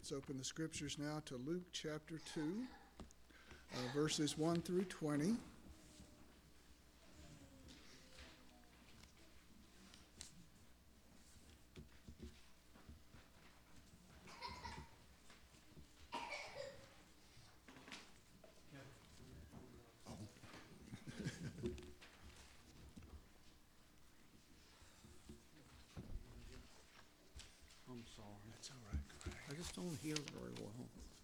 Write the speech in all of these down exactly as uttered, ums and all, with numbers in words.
Let's open the scriptures now to Luke chapter two, uh, verses one through twenty. I'm sorry. That's all right, Greg. I just don't hear very well.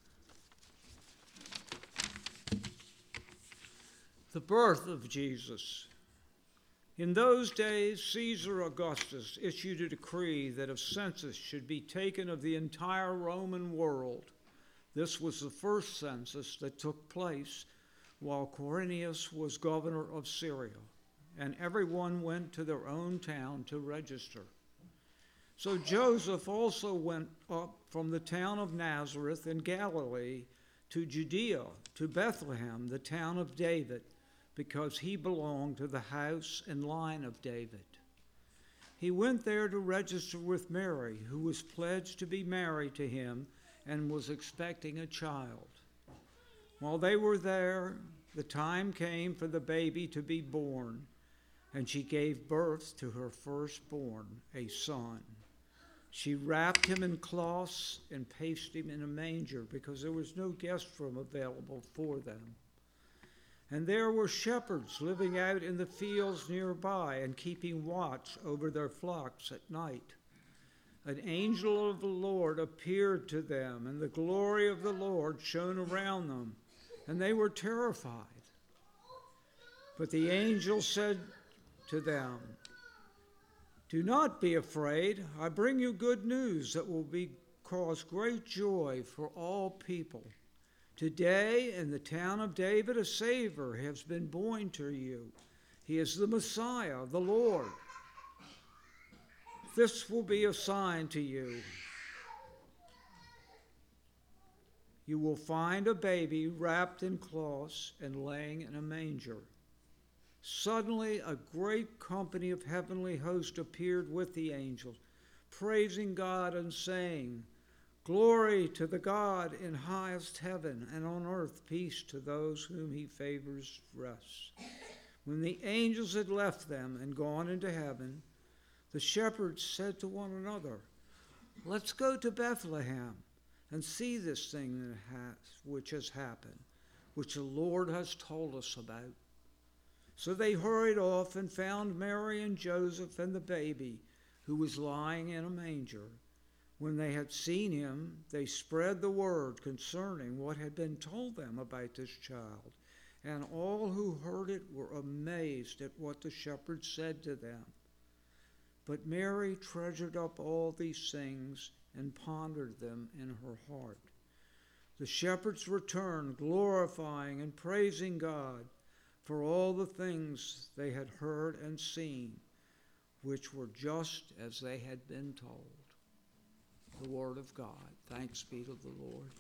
The birth of Jesus. In those days, Caesar Augustus issued a decree that a census should be taken of the entire Roman world. This was the first census that took place while Quirinius was governor of Syria, and everyone went to their own town to register. So Joseph also went up from the town of Nazareth in Galilee to Judea, to Bethlehem, the town of David, because he belonged to the house and line of David. He went there to register with Mary, who was pledged to be married to him and was expecting a child. While they were there, the time came for the baby to be born, and she gave birth to her firstborn, a son. She wrapped him in cloths and placed him in a manger because there was no guest room available for them. And there were shepherds living out in the fields nearby and keeping watch over their flocks at night. An angel of the Lord appeared to them, and the glory of the Lord shone around them, and they were terrified. But the angel said to them, "Do not be afraid. I bring you good news that will be cause great joy for all people. Today in the town of David a Savior has been born to you. He is the Messiah, the Lord. This will be a sign to you. You will find a baby wrapped in cloths and laying in a manger." Suddenly a great company of heavenly hosts appeared with the angels, praising God and saying, "Glory to the God in highest heaven, and on earth peace to those whom he favors rest." When the angels had left them and gone into heaven, the shepherds said to one another, "Let's go to Bethlehem and see this thing that has, which has happened, which the Lord has told us about." So they hurried off and found Mary and Joseph and the baby, who was lying in a manger. When they had seen him, they spread the word concerning what had been told them about this child, and all who heard it were amazed at what the shepherds said to them. But Mary treasured up all these things and pondered them in her heart. The shepherds returned, glorifying and praising God for all the things they had heard and seen, which were just as they had been told. The word of God. Thanks be to the Lord.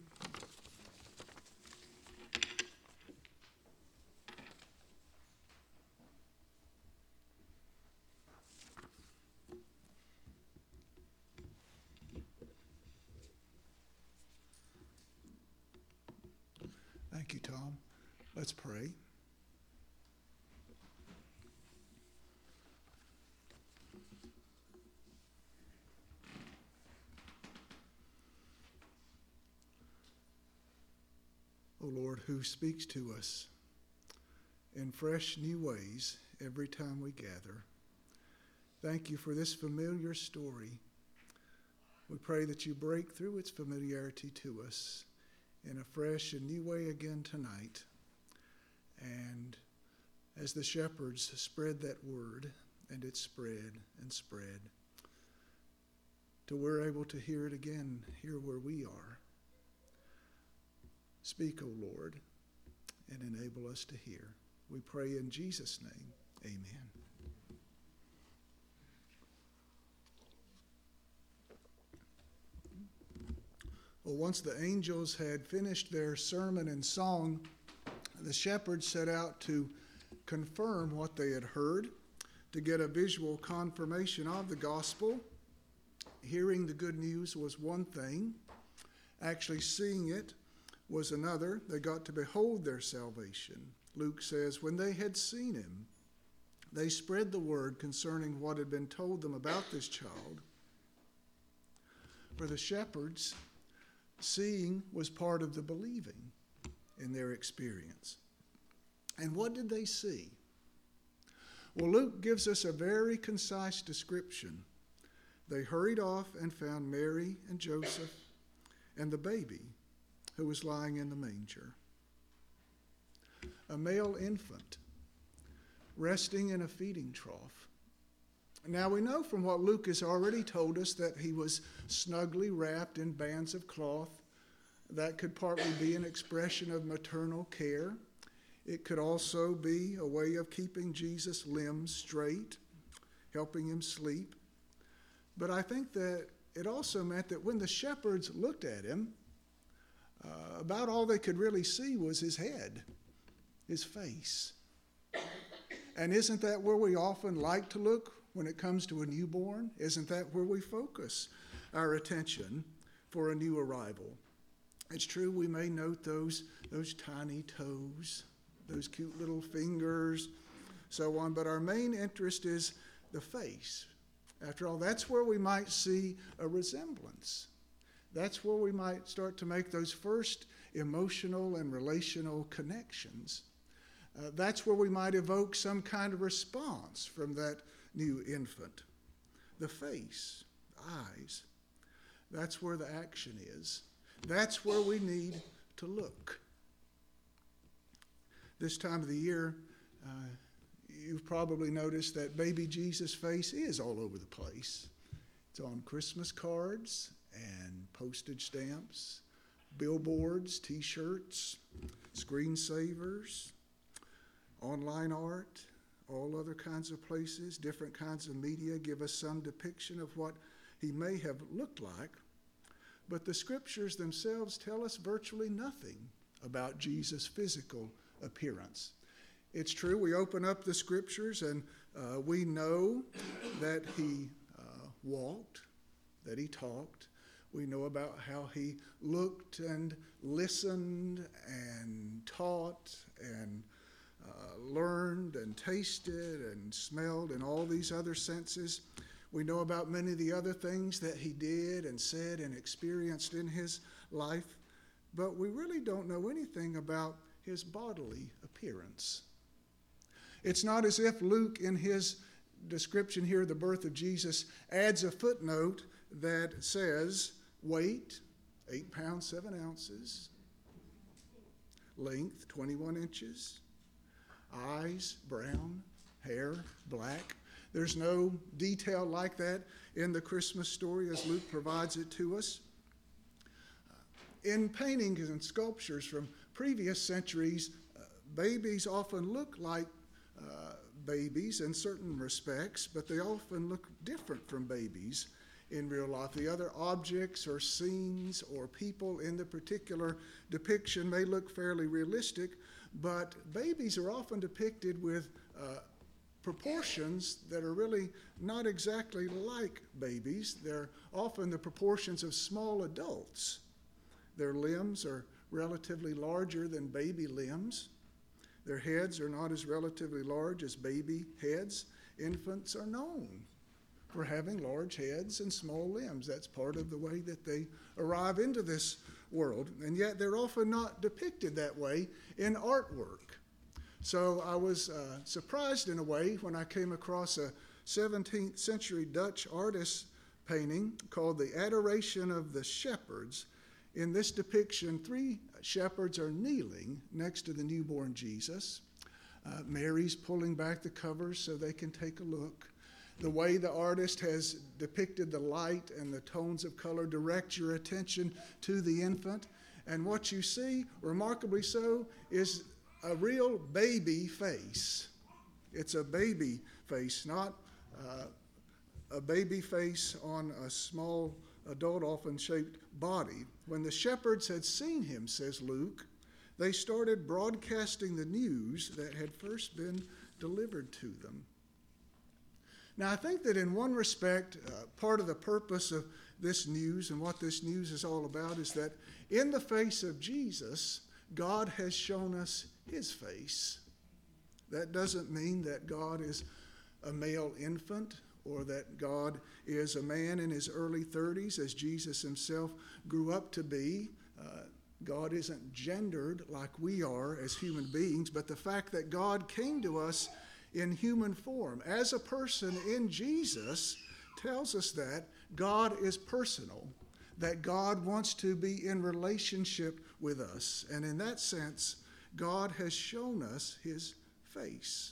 Thank you, Tom. Let's pray. O Lord, who speaks to us in fresh new ways every time we gather, thank you for this familiar story. We pray that you break through its familiarity to us in a fresh and new way again tonight. And as the shepherds spread that word, and it spread and spread, till we're able to hear it again here where we are. Speak, O Lord, and enable us to hear. We pray in Jesus' name, amen. Well, once the angels had finished their sermon and song, the shepherds set out to confirm what they had heard, to get a visual confirmation of the gospel. Hearing the good news was one thing, Actually seeing it was another. They got to behold their salvation. Luke says, when they had seen him, they spread the word concerning what had been told them about this child. For the shepherds, seeing was part of the believing in their experience. And what did they see? Well, Luke gives us a very concise description. They hurried off and found Mary and Joseph and the baby who was lying in the manger. A male infant resting in a feeding trough. Now we know from what Luke has already told us that he was snugly wrapped in bands of cloth. That could partly be an expression of maternal care. It could also be a way of keeping Jesus' limbs straight, helping him sleep. But I think that it also meant that when the shepherds looked at him, uh, about all they could really see was his head, his face. And isn't that where we often like to look when it comes to a newborn? Isn't that where we focus our attention for a new arrival? It's true we may note those, those tiny toes, those cute little fingers, so on, but our main interest is the face. After all, that's where we might see a resemblance. That's where we might start to make those first emotional and relational connections. Uh, that's where we might evoke some kind of response from that new infant. The face, the eyes, that's where the action is. That's where we need to look. This time of the year, uh, you've probably noticed that baby Jesus' face is all over the place. It's on Christmas cards and postage stamps, billboards, T-shirts, screensavers, online art, all other kinds of places. Different kinds of media give us some depiction of what he may have looked like. But the scriptures themselves tell us virtually nothing about Jesus' physical appearance. It's true, we open up the scriptures and uh, we know that he uh, walked, that he talked. We know about how he looked and listened and taught and uh, learned and tasted and smelled and all these other senses. We know about many of the other things that he did and said and experienced in his life, but we really don't know anything about his bodily appearance. It's not as if Luke, in his description here of the birth of Jesus, adds a footnote that says, weight, eight pounds, seven ounces, length, twenty-one inches, eyes, brown, hair, black. There's no detail like that in the Christmas story as Luke provides it to us. In paintings and sculptures from previous centuries, uh, babies often look like uh, babies in certain respects, but they often look different from babies in real life. The other objects or scenes or people in the particular depiction may look fairly realistic, but babies are often depicted with uh, proportions that are really not exactly like babies. They're often the proportions of small adults. Their limbs are relatively larger than baby limbs. Their heads are not as relatively large as baby heads. Infants are known for having large heads and small limbs. That's part of the way that they arrive into this world. And yet they're often not depicted that way in artwork. So I was uh, surprised in a way when I came across a seventeenth century Dutch artist painting called The Adoration of the Shepherds. In this depiction, three shepherds are kneeling next to the newborn Jesus. Uh, Mary's pulling back the covers so they can take a look. The way the artist has depicted the light and the tones of color direct your attention to the infant. And what you see, remarkably so, is a real baby face. It's a baby face, not uh, a baby face on a small adult, often shaped body. When the shepherds had seen him, says Luke, they started broadcasting the news that had first been delivered to them. Now, I think that in one respect, uh, part of the purpose of this news and what this news is all about is that in the face of Jesus, God has shown us his face. That doesn't mean that God is a male infant or that God is a man in his early thirties, as Jesus himself grew up to be. Uh, God isn't gendered like we are as human beings, but the fact that God came to us in human form as a person in Jesus tells us that God is personal, that God wants to be in relationship with us. And in that sense, God has shown us his face.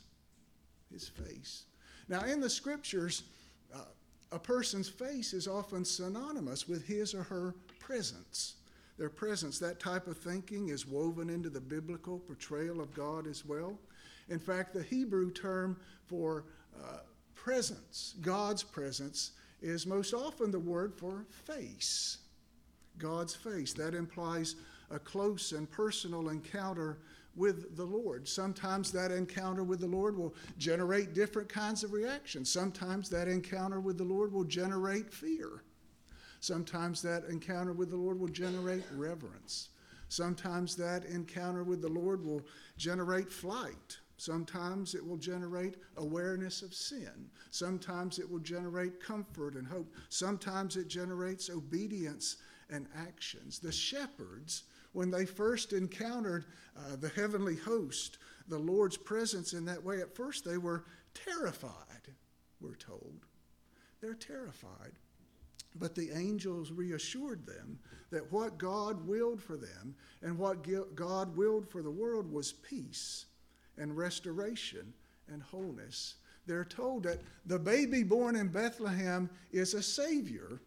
His face. Now, in the scriptures, uh, a person's face is often synonymous with his or her presence. Their presence, that type of thinking is woven into the biblical portrayal of God as well. In fact, the Hebrew term for uh, presence, God's presence, is most often the word for face. God's face. That implies a close and personal encounter with the Lord. Sometimes that encounter with the Lord will generate different kinds of reactions. Sometimes that encounter with the Lord will generate fear. Sometimes that encounter with the Lord will generate reverence. Sometimes that encounter with the Lord will generate flight. Sometimes it will generate awareness of sin. Sometimes it will generate comfort and hope. Sometimes it generates obedience and actions. The shepherds, when they first encountered uh, the heavenly host, the Lord's presence in that way, at first they were terrified, we're told. They're terrified. But the angels reassured them that what God willed for them and what God willed for the world was peace and restoration and wholeness. They're told that the baby born in Bethlehem is a savior,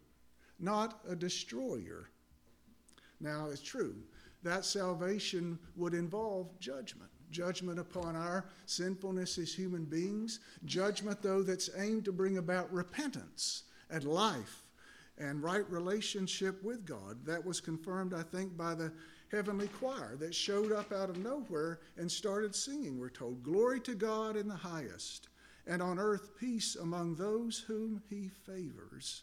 not a destroyer. Now, it's true. That salvation would involve judgment. Judgment upon our sinfulness as human beings. Judgment, though, that's aimed to bring about repentance and life and right relationship with God. That was confirmed, I think, by the heavenly choir that showed up out of nowhere and started singing, we're told. Glory to God in the highest, and on earth peace among those whom he favors.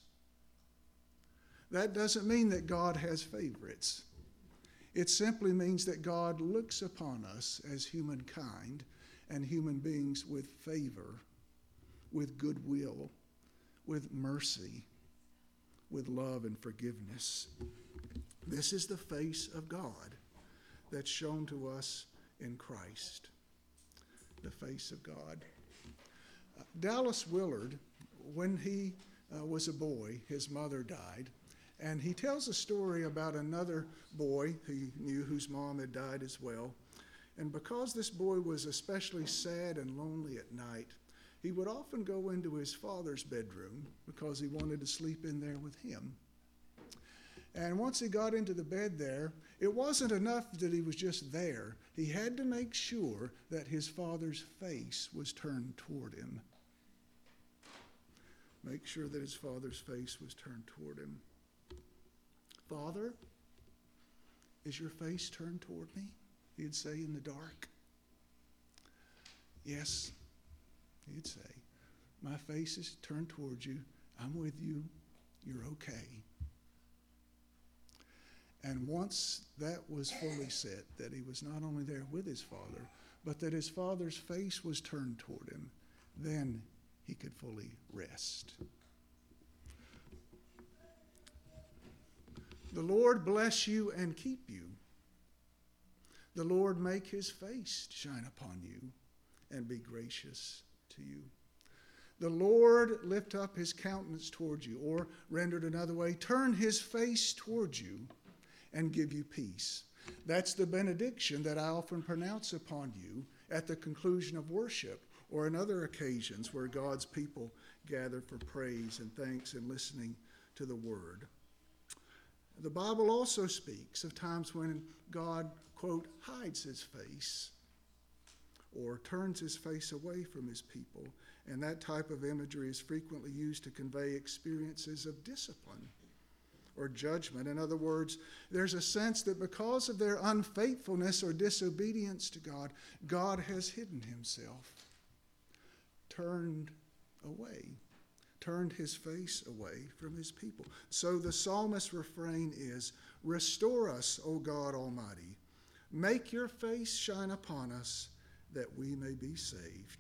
That doesn't mean that God has favorites. It simply means that God looks upon us as humankind and human beings with favor, with goodwill, with mercy, with love and forgiveness. This is the face of God that's shown to us in Christ. The face of God. Uh, Dallas Willard, when he uh, was a boy, his mother died. And he tells a story about another boy he knew whose mom had died as well. And because this boy was especially sad and lonely at night, he would often go into his father's bedroom because he wanted to sleep in there with him. And once he got into the bed there, it wasn't enough that he was just there. He had to make sure that his father's face was turned toward him. Make sure that his father's face was turned toward him. Father, is your face turned toward me? He'd say in the dark. Yes, he'd say, my face is turned toward you. I'm with you. You're okay. And once that was fully set, that he was not only there with his father, but that his father's face was turned toward him, then he could fully rest. The Lord bless you and keep you. The Lord make his face shine upon you and be gracious to you. The Lord lift up his countenance towards you, or rendered another way, turn his face towards you and give you peace. That's the benediction that I often pronounce upon you at the conclusion of worship or in other occasions where God's people gather for praise and thanks and listening to the word. The Bible also speaks of times when God, quote, hides his face or turns his face away from his people. And that type of imagery is frequently used to convey experiences of discipline or judgment. In other words, there's a sense that because of their unfaithfulness or disobedience to God, God has hidden himself, turned away turned his face away from his people. So the psalmist's refrain is, restore us, O God Almighty. Make your face shine upon us that we may be saved.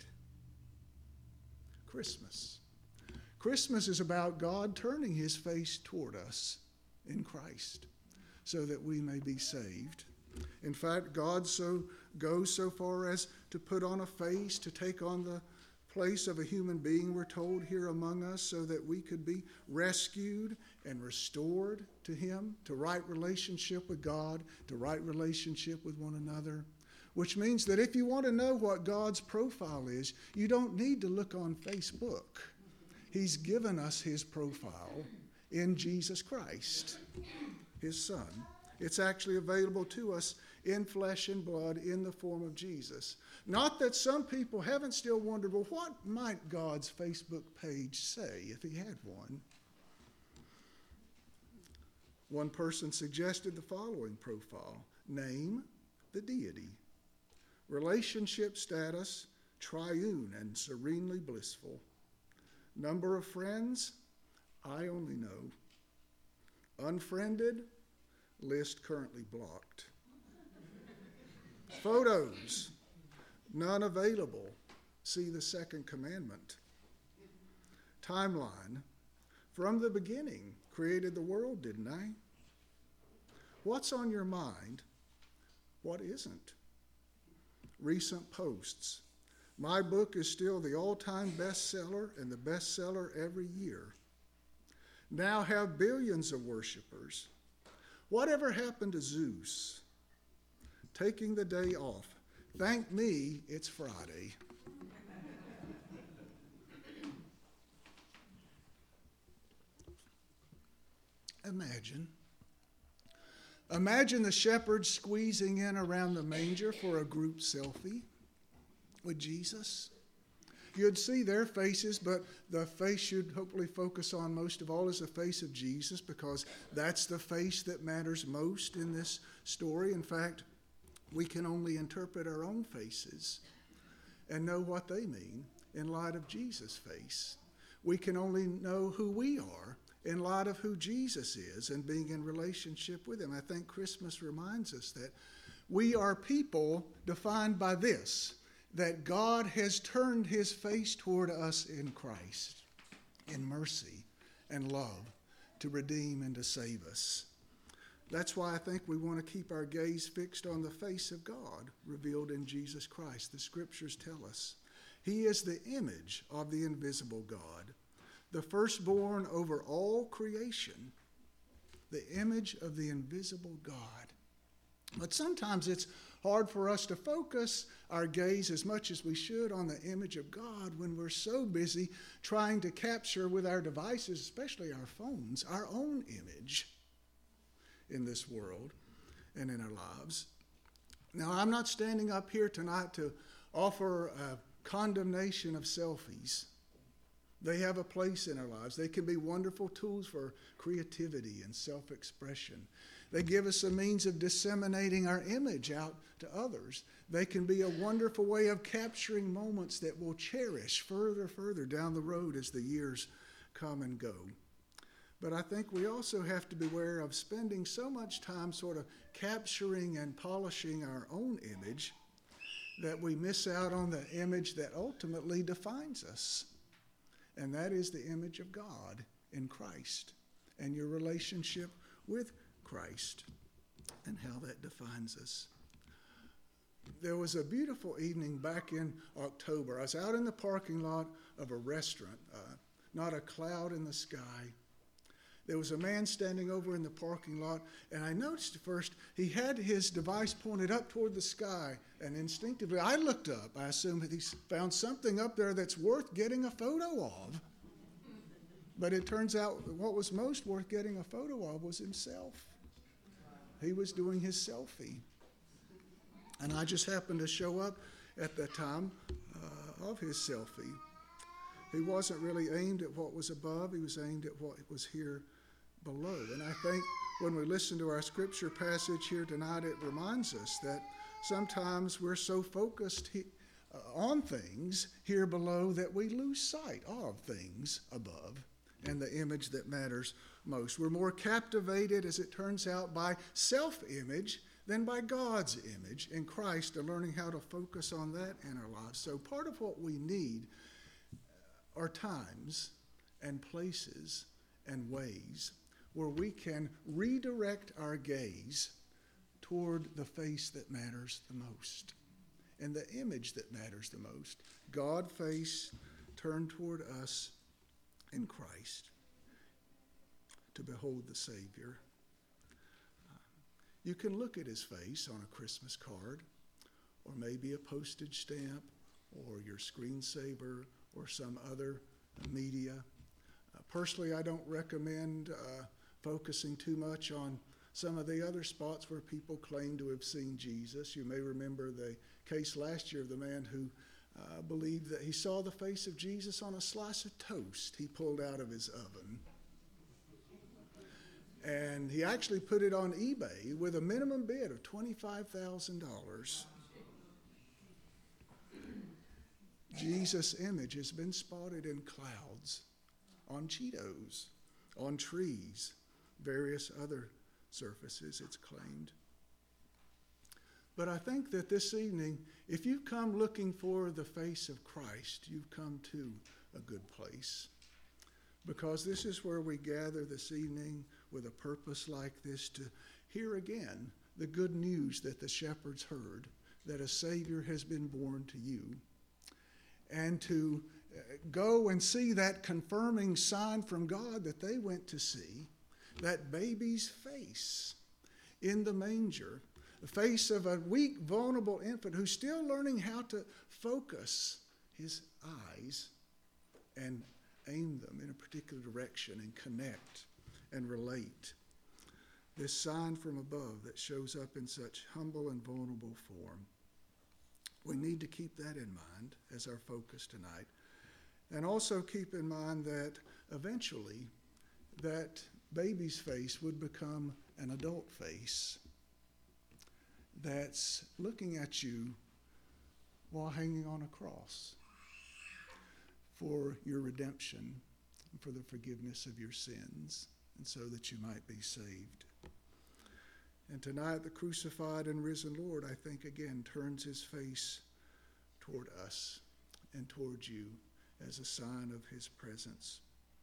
Christmas. Christmas is about God turning his face toward us in Christ so that we may be saved. In fact, God so goes so far as to put on a face, to take on the place of a human being, we're told, here among us, so that we could be rescued and restored to him, to right relationship with God, to right relationship with one another. Which means that if you want to know what God's profile is, you don't need to look on Facebook. He's given us his profile in Jesus Christ, his Son. It's actually available to us in flesh and blood in the form of Jesus. Not that some people haven't still wondered, well, what might God's Facebook page say if he had one? One person suggested the following profile: name, the deity. Relationship status, triune and serenely blissful. Number of friends, I only know. Unfriended, list currently blocked. Photos, none available. See the second commandment. Timeline, from the beginning, created the world, didn't I? What's on your mind? What isn't? Recent posts. My book is still the all-time bestseller and the bestseller every year. Now have billions of worshipers. Whatever happened to Zeus? Taking the day off. Thank me, it's Friday. Imagine. Imagine the shepherds squeezing in around the manger for a group selfie with Jesus. You'd see their faces, but the face you'd hopefully focus on most of all is the face of Jesus, because that's the face that matters most in this story. In fact, we can only interpret our own faces and know what they mean in light of Jesus' face. We can only know who we are in light of who Jesus is and being in relationship with him. I think Christmas reminds us that we are people defined by this, that God has turned his face toward us in Christ, in mercy and love, to redeem and to save us. That's why I think we want to keep our gaze fixed on the face of God revealed in Jesus Christ. The scriptures tell us he is the image of the invisible God, the firstborn over all creation, the image of the invisible God. But sometimes it's hard for us to focus our gaze as much as we should on the image of God when we're so busy trying to capture with our devices, especially our phones, our own image in this world and in our lives. Now, I'm not standing up here tonight to offer a condemnation of selfies. They have a place in our lives. They can be wonderful tools for creativity and self-expression. They give us a means of disseminating our image out to others. They can be a wonderful way of capturing moments that we'll cherish further, further down the road as the years come and go. But I think we also have to beware of spending so much time sort of capturing and polishing our own image that we miss out on the image that ultimately defines us. And that is the image of God in Christ and your relationship with Christ and how that defines us. There was a beautiful evening back in October. I was out in the parking lot of a restaurant, uh, not a cloud in the sky. There was a man standing over in the parking lot, and I noticed at first he had his device pointed up toward the sky, and instinctively I looked up. I assumed that he found something up there that's worth getting a photo of. But it turns out what was most worth getting a photo of was himself. He was doing his selfie. And I just happened to show up at that time uh, of his selfie. He wasn't really aimed at what was above. He was aimed at what was here below. And I think when we listen to our scripture passage here tonight, it reminds us that sometimes we're so focused he, uh, on things here below that we lose sight of things above and the image that matters most. We're more captivated, as it turns out, by self-image than by God's image in Christ, and learning how to focus on that in our lives. So part of what we need are times and places and ways where we can redirect our gaze toward the face that matters the most and the image that matters the most. God face turned toward us in Christ to behold the Savior. You can look at his face on a Christmas card, or maybe a postage stamp, or your screensaver, or some other media. Uh, personally, I don't recommend uh, focusing too much on some of the other spots where people claim to have seen Jesus. You may remember the case last year of the man who uh, believed that he saw the face of Jesus on a slice of toast he pulled out of his oven. And he actually put it on eBay with a minimum bid of twenty-five thousand dollars. Jesus' image has been spotted in clouds, on Cheetos, on trees, various other surfaces, it's claimed. But I think that this evening, if you've come looking for the face of Christ, you've come to a good place. Because this is where we gather this evening with a purpose like this, to hear again the good news that the shepherds heard, that a Savior has been born to you, and to go and see that confirming sign from God that they went to see, that baby's face in the manger, the face of a weak, vulnerable infant who's still learning how to focus his eyes and aim them in a particular direction and connect and relate. This sign from above that shows up in such humble and vulnerable form. We need to keep that in mind as our focus tonight. And also keep in mind that eventually that baby's face would become an adult face that's looking at you while hanging on a cross for your redemption, for the forgiveness of your sins, and so that you might be saved. And tonight, the crucified and risen Lord, I think, again, turns his face toward us and toward you as a sign of his presence.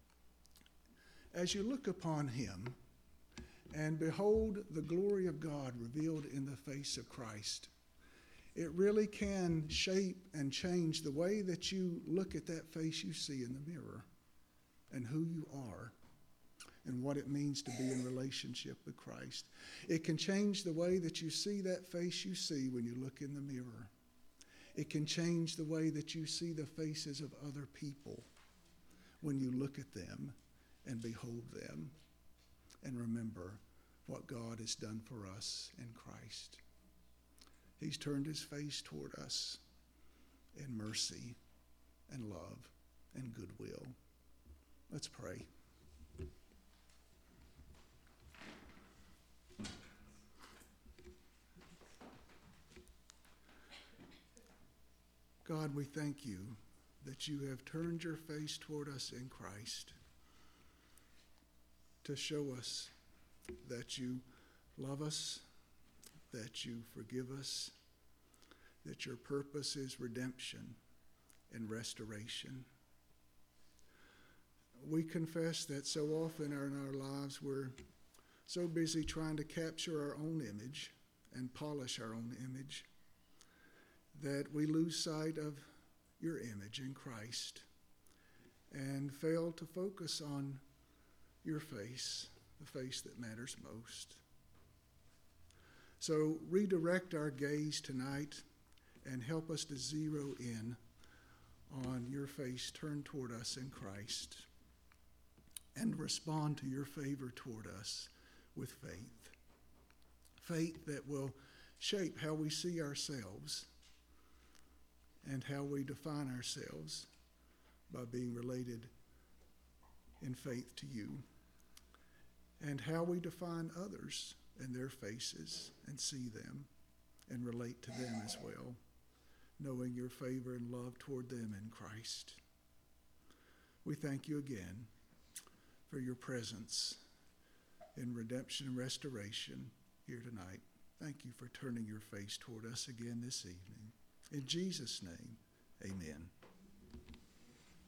As you look upon him and behold the glory of God revealed in the face of Christ, it really can shape and change the way that you look at that face you see in the mirror and who you are and what it means to be in relationship with Christ. It can change the way that you see that face you see when you look in the mirror. It can change the way that you see the faces of other people when you look at them and behold them and remember what God has done for us in Christ. He's turned his face toward us in mercy and love and goodwill. Let's pray. God, we thank you that you have turned your face toward us in Christ to show us that you love us, that you forgive us, that your purpose is redemption and restoration. We confess that so often in our lives we're so busy trying to capture our own image and polish our own image that we lose sight of your image in Christ and fail to focus on your face, the face that matters most. So redirect our gaze tonight and help us to zero in on your face turned toward us in Christ and respond to your favor toward us with faith. Faith that will shape how we see ourselves and how we define ourselves by being related in faith to you, and how we define others and their faces and see them and relate to them as well. knowing your favor and love toward them in Christ. We thank you again for your presence in redemption and restoration here tonight. Thank you for turning your face toward us again this evening. In Jesus' name, amen.